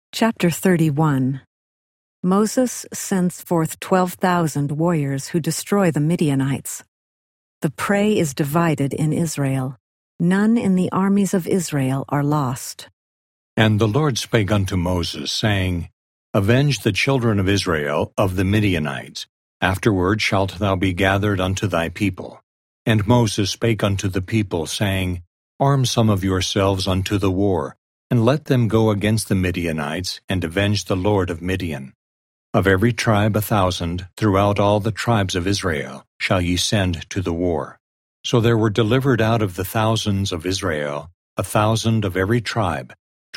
Chapter 31. Moses sends forth 12,000 warriors who destroy the Midianites. The prey is divided in Israel. None in the armies of Israel are lost. And the Lord spake unto Moses, saying, Avenge the children of Israel of the Midianites. Afterward shalt thou be gathered unto thy people. And Moses spake unto the people, saying, Arm some of yourselves unto the war, and let them go against the Midianites, and avenge the Lord of Midian. Of every tribe 1,000, throughout all the tribes of Israel, shall ye send to the war. So there were delivered out of the thousands of Israel 1,000 of every tribe,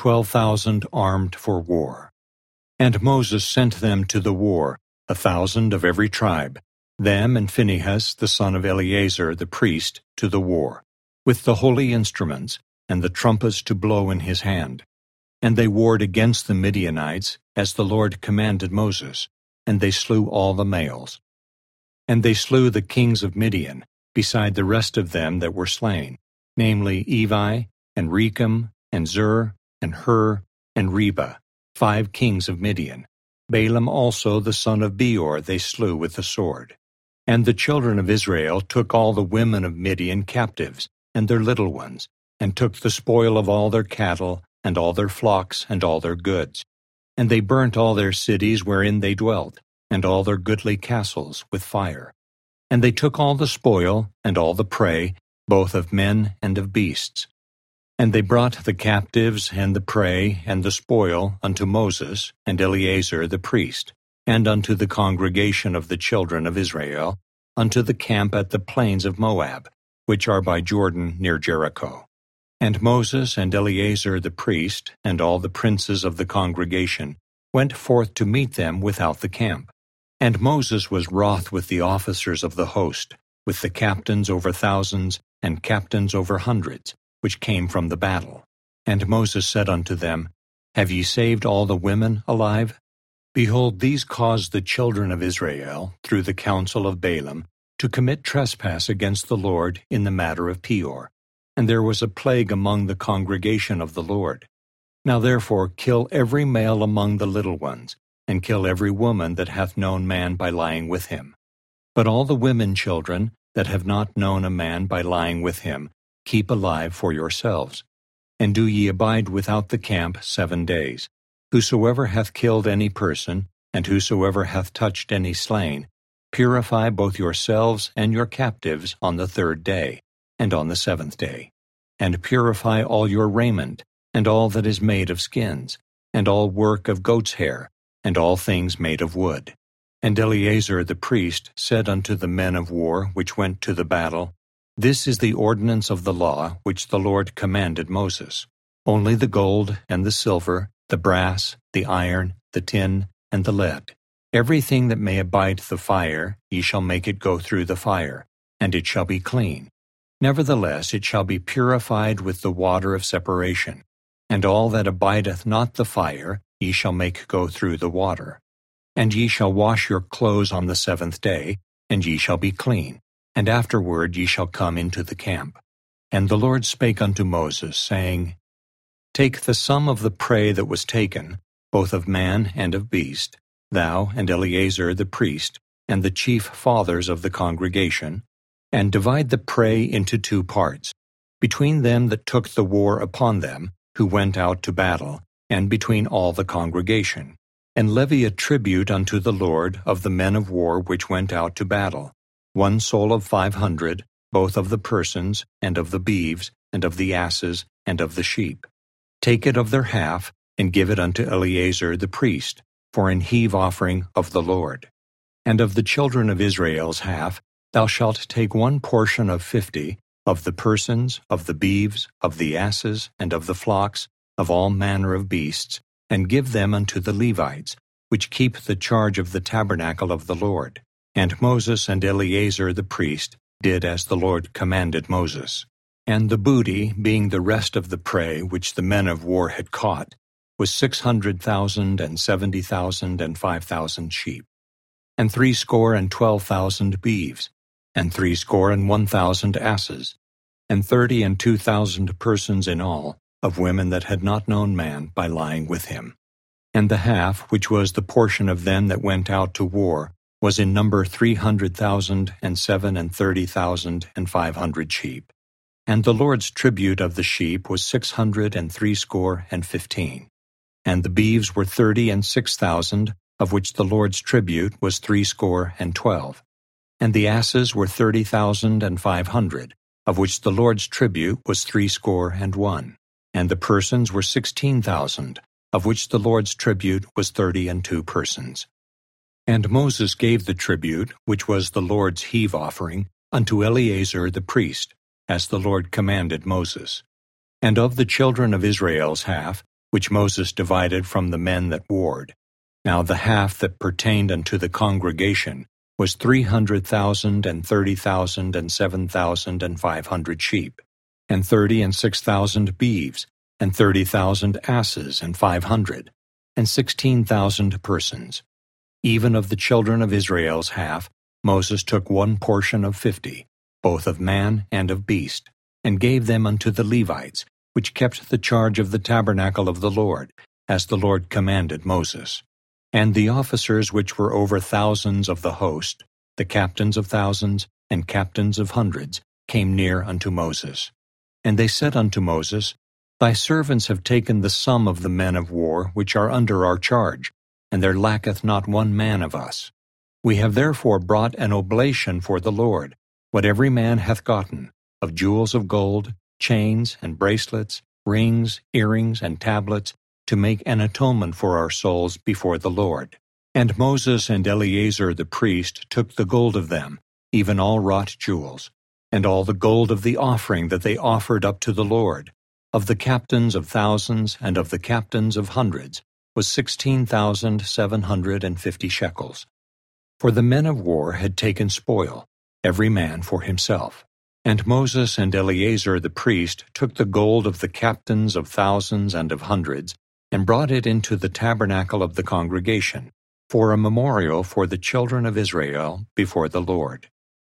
12,000 armed for war. And Moses sent them to the war, 1,000 of every tribe, them and Phinehas the son of Eleazar the priest, to the war, with the holy instruments, and the trumpets to blow in his hand. And they warred against the Midianites, as the Lord commanded Moses, and they slew all the males. And they slew the kings of Midian, beside the rest of them that were slain, namely Evi, and Rechem, and Zur, and Hur, and Reba, 5 kings of Midian. Balaam also the son of Beor they slew with the sword. And the children of Israel took all the women of Midian captives, and their little ones, and took the spoil of all their cattle, and all their flocks, and all their goods. And they burnt all their cities wherein they dwelt, and all their goodly castles, with fire. And they took all the spoil, and all the prey, both of men and of beasts. And they brought the captives, and the prey, and the spoil, unto Moses, and Eleazar the priest, and unto the congregation of the children of Israel, unto the camp at the plains of Moab, which are by Jordan near Jericho. And Moses and Eleazar the priest, and all the princes of the congregation, went forth to meet them without the camp. And Moses was wroth with the officers of the host, with the captains over thousands, and captains over hundreds, which came from the battle. And Moses said unto them, Have ye saved all the women alive? Behold, these caused the children of Israel, through the counsel of Balaam, to commit trespass against the Lord in the matter of Peor. And there was a plague among the congregation of the Lord. Now therefore kill every male among the little ones, and kill every woman that hath known man by lying with him. But all the women children that have not known a man by lying with him, keep alive for yourselves. And do ye abide without the camp 7 days. Whosoever hath killed any person, and whosoever hath touched any slain, purify both yourselves and your captives on the 3rd day, and on the 7th day. And purify all your raiment, and all that is made of skins, and all work of goat's hair, and all things made of wood. And Eleazar the priest said unto the men of war which went to the battle, This is the ordinance of the law which the Lord commanded Moses. Only the gold, and the silver, the brass, the iron, the tin, and the lead. Everything that may abide the fire, ye shall make it go through the fire, and it shall be clean. Nevertheless it shall be purified with the water of separation. And all that abideth not the fire, ye shall make go through the water. And ye shall wash your clothes on the 7th day, and ye shall be clean. And afterward ye shall come into the camp. And the Lord spake unto Moses, saying, Take the sum of the prey that was taken, both of man and of beast, thou and Eleazar the priest, and the chief fathers of the congregation, and divide the prey into 2 parts, between them that took the war upon them, who went out to battle, and between all the congregation. And levy a tribute unto the Lord of the men of war which went out to battle, 1 soul of 500, both of the persons, and of the beeves, and of the asses, and of the sheep. Take it of their half, and give it unto Eleazar the priest, for an heave offering of the Lord. And of the children of Israel's half, thou shalt take 1 portion of 50, of the persons, of the beeves, of the asses, and of the flocks, of all manner of beasts, and give them unto the Levites, which keep the charge of the tabernacle of the Lord. And Moses and Eleazar the priest did as the Lord commanded Moses. And the booty, being the rest of the prey which the men of war had caught, was 600,000 and 70,000 and 5,000 sheep, and 62,000 beeves, and 61,000 asses, and 32,000 persons in all, of women that had not known man by lying with him. And the half, which was the portion of them that went out to war, was in number 300,000 and 30,500 sheep. And the Lord's tribute of the sheep was 660 And the beeves were 36,000, of which the Lord's tribute was 312. And the asses were 30,500, of which the Lord's tribute was 301. And the persons were 16,000, of which the Lord's tribute was 32 persons. And Moses gave the tribute, which was the Lord's heave offering, unto Eleazar the priest, as the Lord commanded Moses. And of the children of Israel's half, which Moses divided from the men that warred, now the half that pertained unto the congregation was 300,000 and 30,000 and 7,500 sheep, and 36,000 beeves, and 30,000 asses and 500, and 16,000 persons. Even of the children of Israel's half, Moses took one portion of 50, both of man and of beast, and gave them unto the Levites, which kept the charge of the tabernacle of the Lord, as the Lord commanded Moses. And the officers which were over thousands of the host, the captains of thousands, and captains of hundreds, came near unto Moses. And they said unto Moses, Thy servants have taken the sum of the men of war which are under our charge, and there lacketh not one man of us. We have therefore brought an oblation for the Lord, what every man hath gotten, of jewels of gold, chains and bracelets, rings, earrings, and tablets, to make an atonement for our souls before the Lord. And Moses and Eleazar the priest took the gold of them, even all wrought jewels, and all the gold of the offering that they offered up to the Lord, of the captains of thousands and of the captains of hundreds, was 16,750 shekels. For the men of war had taken spoil, every man for himself. And Moses and Eleazar the priest took the gold of the captains of thousands and of hundreds, and brought it into the tabernacle of the congregation, for a memorial for the children of Israel before the Lord.